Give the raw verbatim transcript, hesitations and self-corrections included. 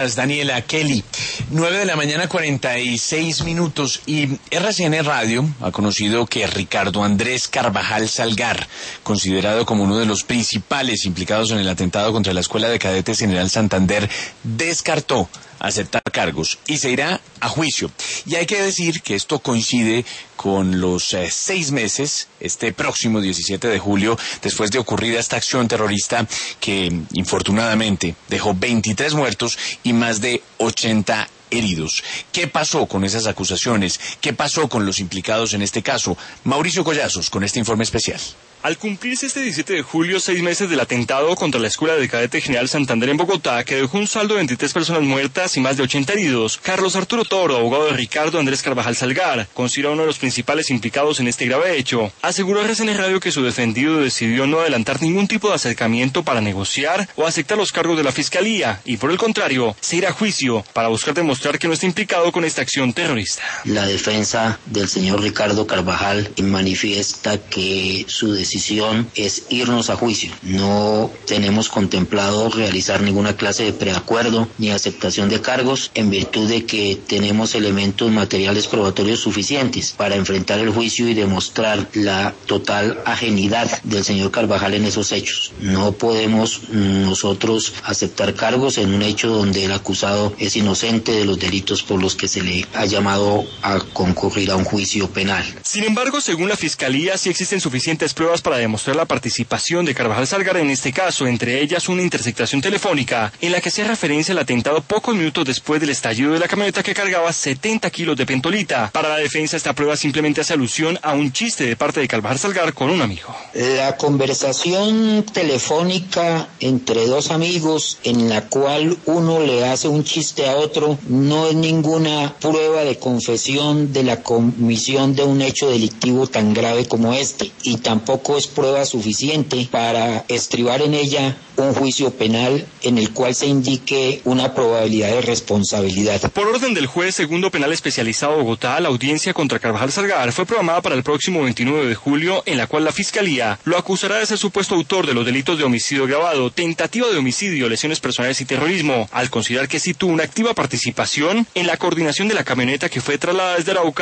Daniela, Kelly, nueve de la mañana, cuarenta y seis minutos, y R C N Radio ha conocido que Ricardo Andrés Carvajal Salgar, considerado como uno de los principales implicados en el atentado contra la Escuela de Cadetes General Santander, descartó aceptar cargos y se irá a juicio. Y hay que decir que esto coincide con los eh, seis meses, este próximo diecisiete de julio, después de ocurrida esta acción terrorista que infortunadamente dejó veintitrés muertos y más de ochenta heridos. ¿Qué pasó con esas acusaciones? ¿Qué pasó con los implicados en este caso? Mauricio Collazos con este informe especial. Al cumplirse este diecisiete de julio seis meses del atentado contra la Escuela de Cadetes General Santander en Bogotá, que dejó un saldo de veintitrés personas muertas y más de ochenta heridos, Carlos Arturo Toro, abogado de Ricardo Andrés Carvajal Salgar, considera uno de los principales implicados en este grave hecho, aseguró a R C N Radio que su defendido decidió no adelantar ningún tipo de acercamiento para negociar o aceptar los cargos de la Fiscalía y, por el contrario, se irá a juicio para buscar demostrar que no está implicado con esta acción terrorista. La defensa del señor Ricardo Carvajal manifiesta que su decisión decisión es irnos a juicio. No tenemos contemplado realizar ninguna clase de preacuerdo ni aceptación de cargos en virtud de que tenemos elementos materiales probatorios suficientes para enfrentar el juicio y demostrar la total ajenidad del señor Carvajal en esos hechos. No podemos nosotros aceptar cargos en un hecho donde el acusado es inocente de los delitos por los que se le ha llamado a concurrir a un juicio penal. Sin embargo, según la Fiscalía, sí existen suficientes pruebas para demostrar la participación de Carvajal Salgar en este caso, entre ellas una interceptación telefónica en la que se referencia al atentado pocos minutos después del estallido de la camioneta que cargaba setenta kilos de pentolita. Para la defensa, esta prueba simplemente hace alusión a un chiste de parte de Carvajal Salgar con un amigo. La conversación telefónica entre dos amigos en la cual uno le hace un chiste a otro no es ninguna prueba de confesión de la comisión de un hecho delictivo tan grave como este, y tampoco es prueba suficiente para estribar en ella un juicio penal en el cual se indique una probabilidad de responsabilidad. Por orden del juez segundo penal especializado de Bogotá, la audiencia contra Carvajal Salgar fue programada para el próximo veintinueve de julio, en la cual la Fiscalía lo acusará de ser supuesto autor de los delitos de homicidio agravado, tentativa de homicidio, lesiones personales y terrorismo, al considerar que sí tuvo una activa participación en la coordinación de la camioneta que fue trasladada desde Arauca